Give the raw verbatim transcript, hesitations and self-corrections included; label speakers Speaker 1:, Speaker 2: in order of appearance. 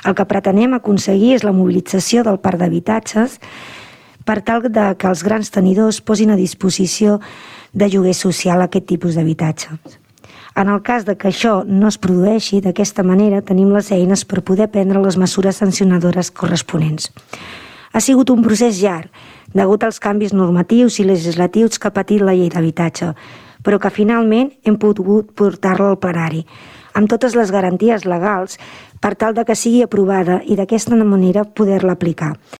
Speaker 1: El que pretenem aconseguir és la mobilització del parc d'habitatges per tal de que els grans tenidors posin a disposició de lloguer social aquest tipus d'habitatges. En el cas de que això no es produeixi, d'aquesta manera tenim les eines per poder prendre les mesures sancionadores corresponents. Ha sigut un procés llarg, degut als canvis normatius i legislatius que ha patit la llei d'habitatge, però que finalment hem pogut portar-la al plenari, amb totes les garanties legals per tal de que sigui aprovada i d'aquesta manera poder-la aplicar.